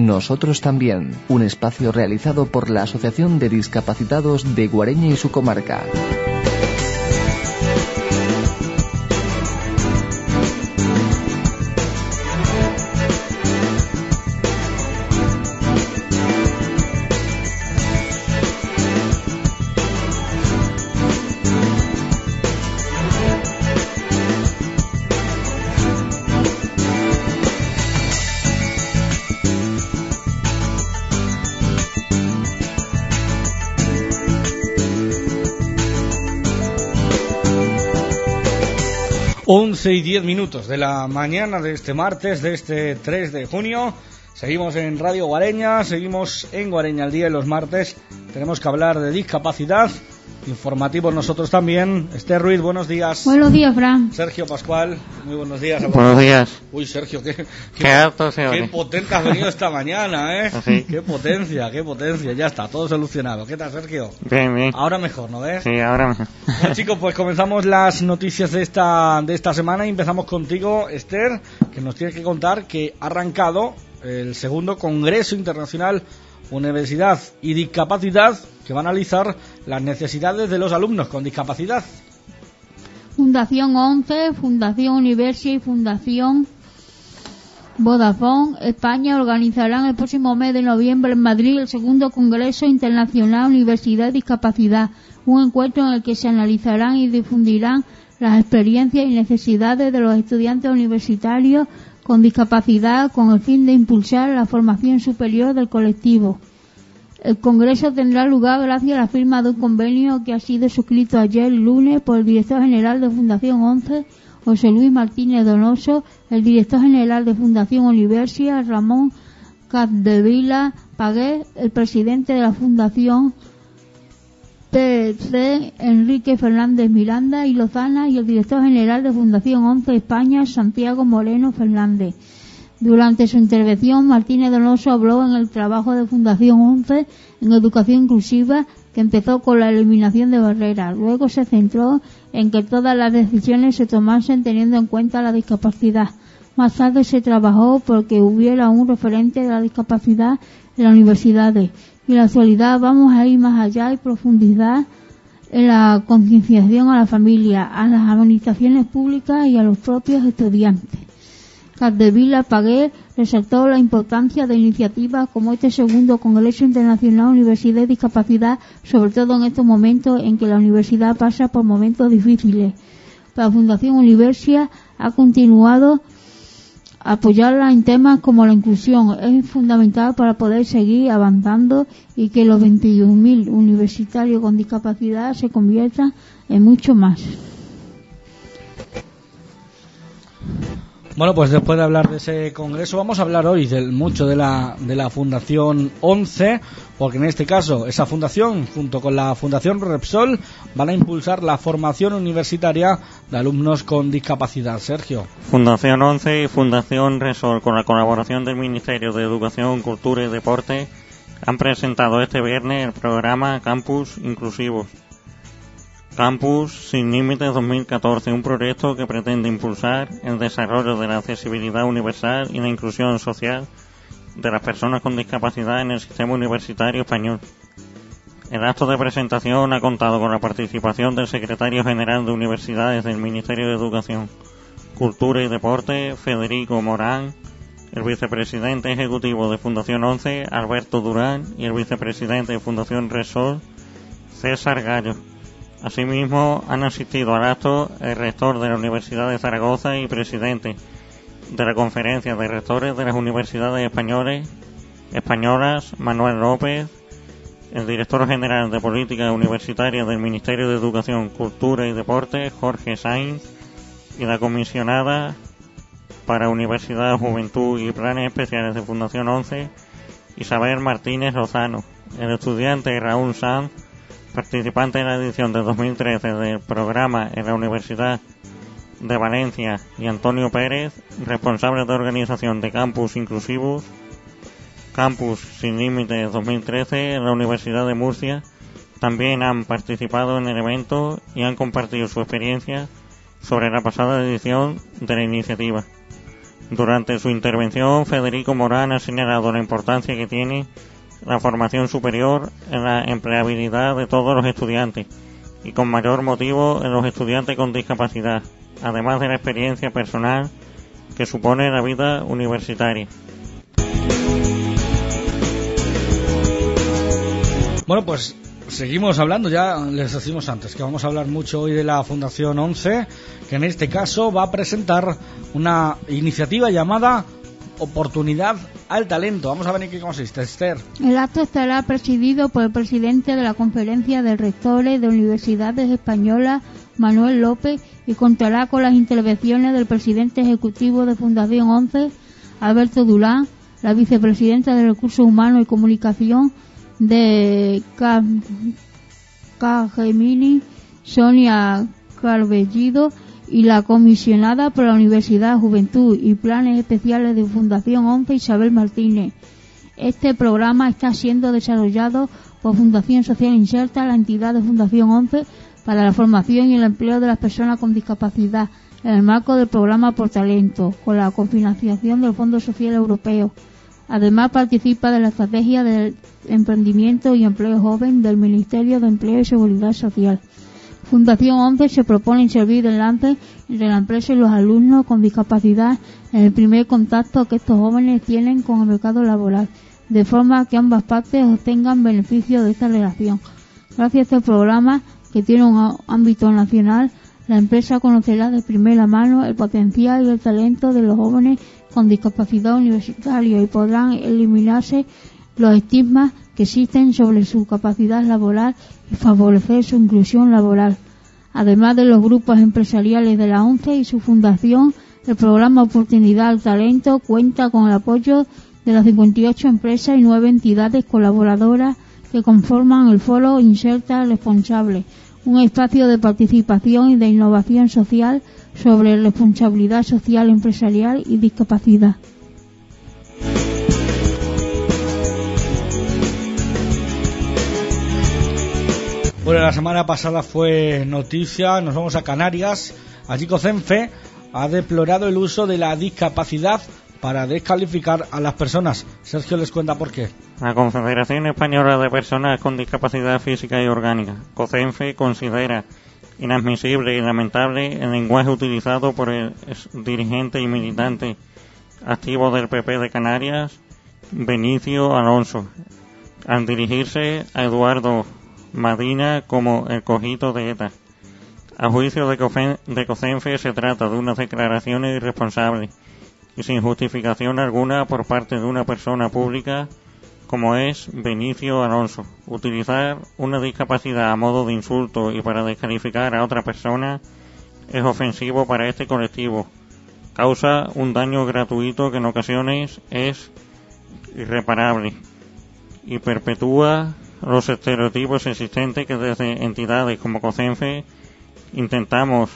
Nosotros también, un espacio realizado por la Asociación de Discapacitados de Guareña y su comarca. Once y 10 minutos de la mañana de este martes, de este 3 de junio. Seguimos en Radio Guareña, seguimos en Guareña al día de los martes. Tenemos que hablar de discapacidad, informativos nosotros también. Esther Ruiz, buenos días. Buenos días, Fran. Sergio Pascual, muy buenos días. Buenos días. Uy, Sergio, qué potente has venido esta mañana, ¿eh? Sí. Qué potencia. Ya está, todo solucionado. ¿Qué tal, Sergio? Bien. Ahora mejor, ¿no ves? Sí, ahora mejor. Bueno, chicos, pues comenzamos las noticias de esta semana y empezamos contigo, Esther, que nos tienes que contar que ha arrancado el segundo Congreso Internacional Universidad y Discapacidad, que va a analizar las necesidades de los alumnos con discapacidad. Fundación 11, Fundación Universia y Fundación Vodafone España organizarán el próximo mes de noviembre en Madrid el segundo Congreso Internacional Universidad y Discapacidad, un encuentro en el que se analizarán y difundirán las experiencias y necesidades de los estudiantes universitarios con discapacidad con el fin de impulsar la formación superior del colectivo. El Congreso tendrá lugar gracias a la firma de un convenio que ha sido suscrito ayer lunes por el director general de Fundación 11, José Luis Martínez Donoso, el director general de Fundación Universia, Ramón Capdevila Pagué, el presidente de la Fundación PC, Enrique Fernández Miranda y Lozana, y el director general de Fundación 11 España, Santiago Moreno Fernández. Durante su intervención, Martínez Donoso habló en el trabajo de Fundación 11 en educación inclusiva, que empezó con la eliminación de barreras. Luego se centró en que todas las decisiones se tomasen teniendo en cuenta la discapacidad. Más tarde se trabajó porque hubiera un referente de la discapacidad en las universidades. Y en la actualidad vamos a ir más allá y profundizar en la concienciación a la familia, a las administraciones públicas y a los propios estudiantes. Capdevila Pagué resaltó la importancia de iniciativas como este segundo Congreso Internacional Universidad y Discapacidad, sobre todo en estos momentos en que la universidad pasa por momentos difíciles. La Fundación Universia ha continuado a apoyarla en temas como la inclusión. Es fundamental para poder seguir avanzando y que los 21.000 universitarios con discapacidad se conviertan en mucho más. Bueno, pues después de hablar de ese congreso, vamos a hablar hoy mucho de la Fundación 11, porque en este caso esa fundación, junto con la Fundación Repsol, van a impulsar la formación universitaria de alumnos con discapacidad. Sergio. Fundación 11 y Fundación Repsol, con la colaboración del Ministerio de Educación, Cultura y Deporte, han presentado este viernes el programa Campus Inclusivos. Campus Sin Límites 2014, un proyecto que pretende impulsar el desarrollo de la accesibilidad universal y la inclusión social de las personas con discapacidad en el sistema universitario español. El acto de presentación ha contado con la participación del secretario general de Universidades del Ministerio de Educación, Cultura y Deporte, Federico Morán, el vicepresidente ejecutivo de Fundación 11, Alberto Durán, y el vicepresidente de Fundación Repsol, César Gallo. Asimismo, han asistido al acto el rector de la Universidad de Zaragoza y presidente de la Conferencia de Rectores de las Universidades Españolas, Manuel López, el director general de Política Universitaria del Ministerio de Educación, Cultura y Deporte, Jorge Sainz, y la comisionada para Universidad, Juventud y Planes Especiales de Fundación 11, Isabel Martínez Lozano, el estudiante Raúl Sanz, participante en la edición de 2013 del programa en la Universidad de Valencia, y Antonio Pérez, responsable de organización de Campus Inclusivos, Campus Sin Límites 2013 en la Universidad de Murcia, también han participado en el evento y han compartido su experiencia sobre la pasada edición de la iniciativa. Durante su intervención, Federico Morán ha señalado la importancia que tiene la formación superior en la empleabilidad de todos los estudiantes y con mayor motivo en los estudiantes con discapacidad, además de la experiencia personal que supone la vida universitaria. Bueno, pues seguimos hablando, ya les decimos antes que vamos a hablar mucho hoy de la Fundación 11, que en este caso va a presentar una iniciativa llamada Oportunidad al Talento. Vamos a ver en qué consiste, Esther. El acto estará presidido por el presidente de la Conferencia de Rectores de Universidades Españolas, Manuel López, y contará con las intervenciones del presidente ejecutivo de Fundación 11, Alberto Durán, la vicepresidenta de Recursos Humanos y Comunicación de Capgemini, Sonia Carvellido, y la comisionada por la Universidad, Juventud y Planes Especiales de Fundación 11, Isabel Martínez. Este programa está siendo desarrollado por Fundación Social Inserta, la entidad de Fundación 11, para la formación y el empleo de las personas con discapacidad, en el marco del programa Por Talento, con la cofinanciación del Fondo Social Europeo. Además, participa de la estrategia del emprendimiento y empleo joven del Ministerio de Empleo y Seguridad Social. Fundación 11 se propone servir de enlace entre la empresa y los alumnos con discapacidad en el primer contacto que estos jóvenes tienen con el mercado laboral, de forma que ambas partes obtengan beneficio de esta relación. Gracias a este programa, que tiene un ámbito nacional, la empresa conocerá de primera mano el potencial y el talento de los jóvenes con discapacidad universitaria y podrán eliminarse los estigmas que existen sobre su capacidad laboral y favorecer su inclusión laboral. Además de los grupos empresariales de la ONCE y su fundación, el programa Oportunidad al Talento cuenta con el apoyo de las 58 empresas y 9 entidades colaboradoras que conforman el Foro Inserta Responsable, un espacio de participación y de innovación social sobre responsabilidad social empresarial y discapacidad. Bueno, la semana pasada fue noticia, nos vamos a Canarias. Allí COCENFE ha deplorado el uso de la discapacidad para descalificar a las personas. Sergio les cuenta por qué. La Confederación Española de Personas con Discapacidad Física y Orgánica, COCENFE, considera inadmisible y lamentable el lenguaje utilizado por el dirigente y militante activo del PP de Canarias, Benicio Alonso, al dirigirse a Eduardo Madina como el cojito de ETA. A juicio de COCENFE se trata de unas declaraciones irresponsables y sin justificación alguna por parte de una persona pública como es Benicio Alonso. Utilizar una discapacidad a modo de insulto y para descalificar a otra persona es ofensivo para este colectivo. Causa un daño gratuito que en ocasiones es irreparable y perpetúa los estereotipos existentes que desde entidades como COCENFE intentamos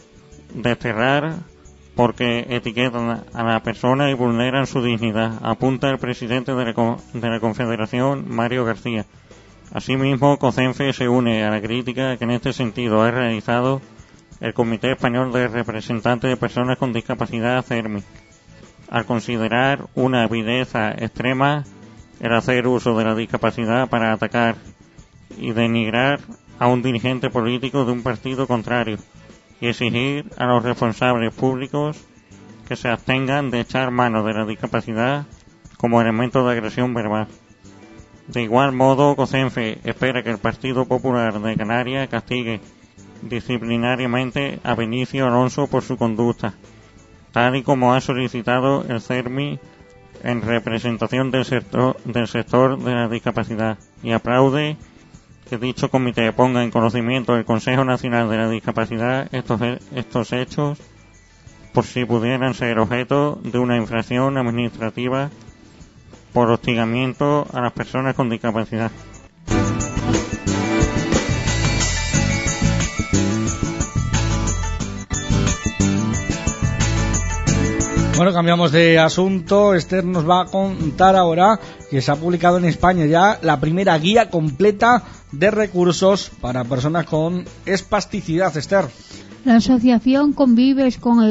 desterrar porque etiquetan a la persona y vulneran su dignidad, apunta el presidente de la Confederación, Mario García. Asimismo, COCENFE se une a la crítica que en este sentido ha realizado el Comité Español de Representantes de Personas con Discapacidad, CERMI, al considerar una vileza extrema el hacer uso de la discapacidad para atacar y denigrar a un dirigente político de un partido contrario y exigir a los responsables públicos que se abstengan de echar mano de la discapacidad como elemento de agresión verbal. De igual modo, COCENFE espera que el Partido Popular de Canarias castigue disciplinariamente a Benicio Alonso por su conducta, tal y como ha solicitado el CERMI en representación del sector de la discapacidad, y aplaude que dicho comité ponga en conocimiento del Consejo Nacional de la Discapacidad estos hechos por si pudieran ser objeto de una infracción administrativa por hostigamiento a las personas con discapacidad. Bueno, cambiamos de asunto. Esther nos va a contar ahora que se ha publicado en España ya la primera guía completa de recursos para personas con espasticidad. Esther. La asociación Convives con el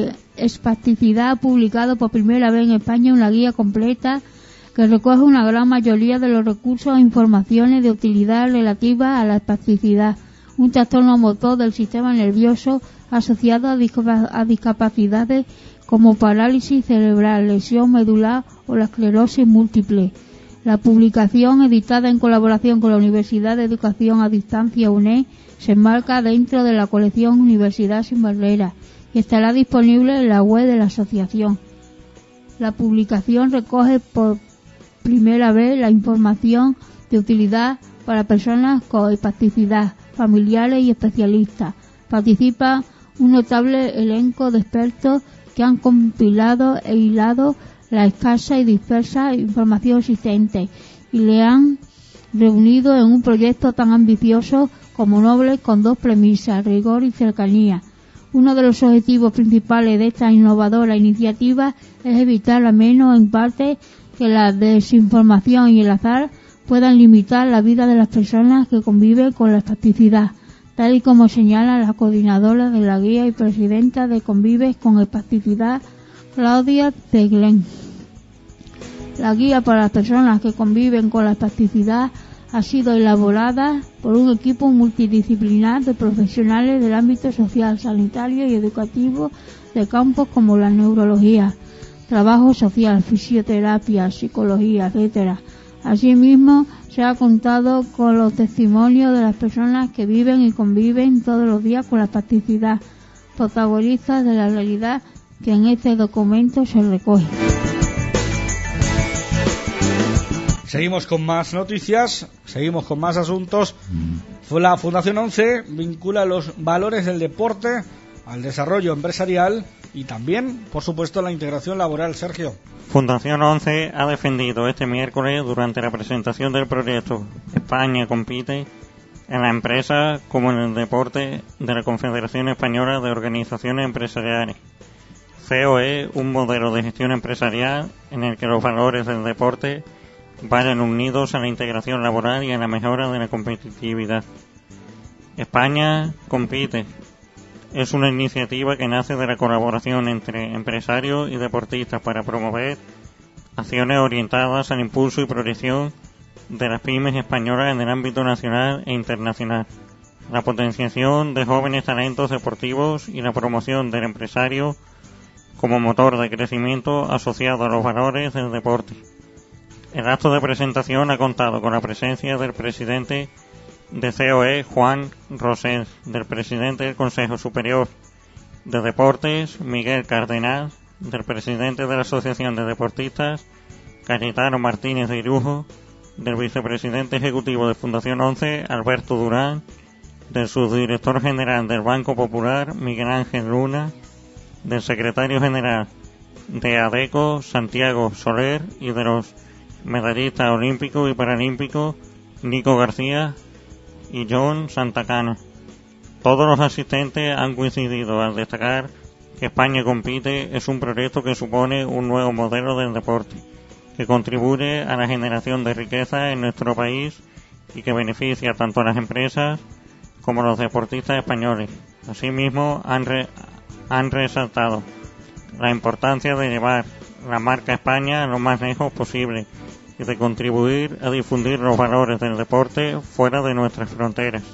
Espasticidad ha publicado por primera vez en España una guía completa que recoge una gran mayoría de los recursos e informaciones de utilidad relativas a la espasticidad, un trastorno motor del sistema nervioso asociado a discapacidades como parálisis cerebral, lesión medular o la esclerosis múltiple. La publicación, editada en colaboración con la Universidad de Educación a Distancia UNED, se enmarca dentro de la colección Universidad sin Barreras y estará disponible en la web de la asociación. La publicación recoge por primera vez la información de utilidad para personas con espasticidad, familiares y especialistas. Participa un notable elenco de expertos que han compilado e hilado la escasa y dispersa información existente y le han reunido en un proyecto tan ambicioso como noble, con dos premisas: rigor y cercanía. Uno de los objetivos principales de esta innovadora iniciativa es evitar, al menos en parte, que la desinformación y el azar puedan limitar la vida de las personas que conviven con la espasticidad, tal y como señala la coordinadora de la guía y presidenta de Convives con Espasticidad, Claudia Teglen. La guía para las personas que conviven con la espasticidad ha sido elaborada por un equipo multidisciplinar de profesionales del ámbito social, sanitario y educativo de campos como la neurología, trabajo social, fisioterapia, psicología, etcétera. Asimismo, se ha contado con los testimonios de las personas que viven y conviven todos los días con la espasticidad, protagonistas de la realidad que en este documento se recoge. Seguimos con más noticias, seguimos con más asuntos. La Fundación 11 vincula los valores del deporte al desarrollo empresarial y también, por supuesto, a la integración laboral. Sergio. Fundación 11 ha defendido este miércoles, durante la presentación del proyecto España compite, en la empresa como en el deporte, de la Confederación Española de Organizaciones Empresariales, COE, un modelo de gestión empresarial en el que los valores del deporte vayan unidos a la integración laboral y a la mejora de la competitividad. España compite es una iniciativa que nace de la colaboración entre empresarios y deportistas para promover acciones orientadas al impulso y proyección de las pymes españolas en el ámbito nacional e internacional, la potenciación de jóvenes talentos deportivos y la promoción del empresario como motor de crecimiento asociado a los valores del deporte. El acto de presentación ha contado con la presencia del presidente de COE, Juan Rosell, del presidente del Consejo Superior de Deportes, Miguel Cardenal, del presidente de la Asociación de Deportistas, Cayetano Martínez de Irujo, del vicepresidente ejecutivo de Fundación 11, Alberto Durán, del subdirector general del Banco Popular, Miguel Ángel Luna, del secretario general de ADECO, Santiago Soler, y de los medallistas olímpicos y paralímpicos, Nico García y John Santacana. Todos los asistentes han coincidido al destacar que España compite es un proyecto que supone un nuevo modelo del deporte, que contribuye a la generación de riqueza en nuestro país y que beneficia tanto a las empresas como a los deportistas españoles. Asimismo, han resaltado la importancia de llevar la marca España lo más lejos posible y de contribuir a difundir los valores del deporte fuera de nuestras fronteras.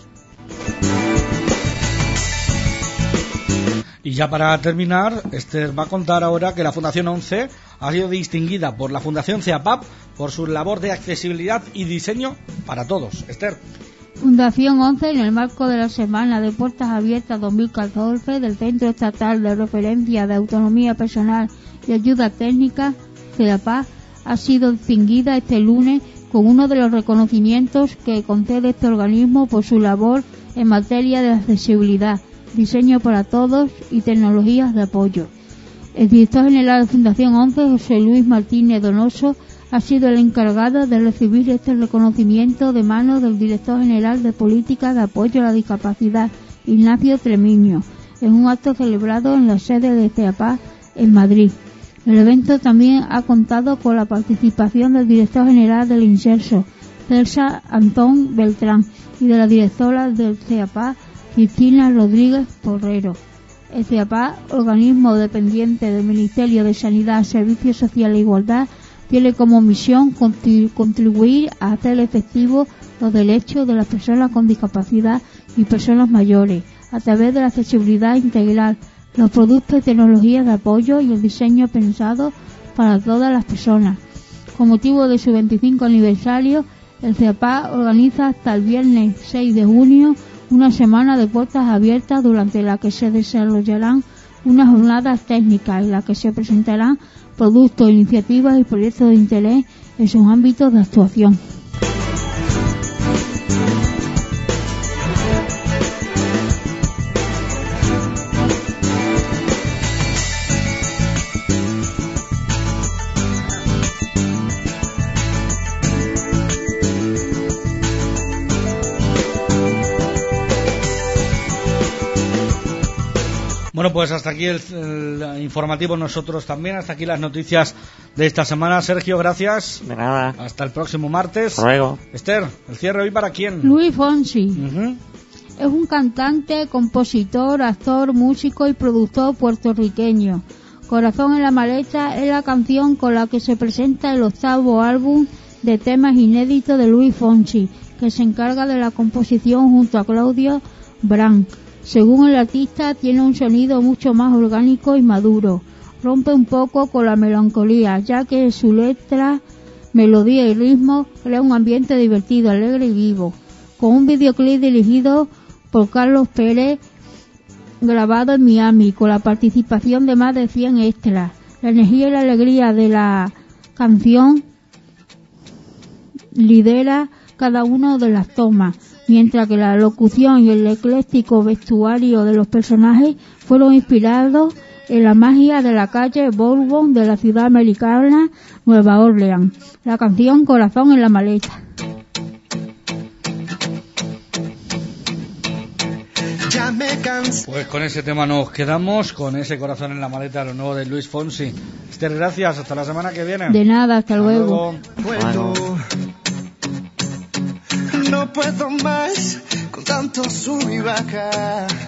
Y ya para terminar, Esther va a contar ahora que la Fundación 11 ha sido distinguida por la Fundación CEAPAP por su labor de accesibilidad y diseño para todos. Esther. Fundación 11, en el marco de la Semana de Puertas Abiertas 2014 del Centro Estatal de Referencia de Autonomía Personal y Ayuda Técnica, CEAPAP, ha sido distinguida este lunes con uno de los reconocimientos que concede este organismo por su labor en materia de accesibilidad, diseño para todos y tecnologías de apoyo. El director general de Fundación 11, José Luis Martínez Donoso, ha sido el encargado de recibir este reconocimiento de manos del director general de Política de Apoyo a la Discapacidad, Ignacio Tremiño, en un acto celebrado en la sede de CEAPAP en Madrid. El evento también ha contado con la participación del director general del INSERSO, Celsa Antón Beltrán, y de la directora del CEAPAP, Cristina Rodríguez Porrero. El CEAPA, organismo dependiente del Ministerio de Sanidad, Servicios Sociales e Igualdad, tiene como misión contribuir a hacer efectivos los derechos de las personas con discapacidad y personas mayores a través de la accesibilidad integral, los productos y tecnologías de apoyo y el diseño pensado para todas las personas. Con motivo de su 25 aniversario, el CEAPA organiza hasta el viernes 6 de junio una semana de puertas abiertas durante la que se desarrollarán unas jornadas técnicas en las que se presentarán productos, iniciativas y proyectos de interés en sus ámbitos de actuación. Bueno, pues hasta aquí el informativo nosotros también, hasta aquí las noticias de esta semana. Sergio, gracias. De nada. Hasta el próximo martes. Hasta luego. Esther, ¿el cierre hoy para quién? Luis Fonsi. Es un cantante, compositor, actor, músico y productor puertorriqueño. Corazón en la maleta es la canción con la que se presenta el 8º álbum de temas inéditos de Luis Fonsi, que se encarga de la composición junto a Claudio Brandt. Según el artista, tiene un sonido mucho más orgánico y maduro. Rompe un poco con la melancolía, ya que su letra, melodía y ritmo crea un ambiente divertido, alegre y vivo. Con un videoclip dirigido por Carlos Pérez, grabado en Miami, con la participación de más de 100 extras. La energía y la alegría de la canción lidera cada una de las tomas, mientras que la locución y el ecléctico vestuario de los personajes fueron inspirados en la magia de la calle Bourbon de la ciudad americana Nueva Orleans. La canción Corazón en la maleta. Pues con ese tema nos quedamos, con ese Corazón en la maleta, lo nuevo de Luis Fonsi. Esther, gracias, hasta la semana que viene. De nada, hasta luego. No puedo más con tanto sub y baja.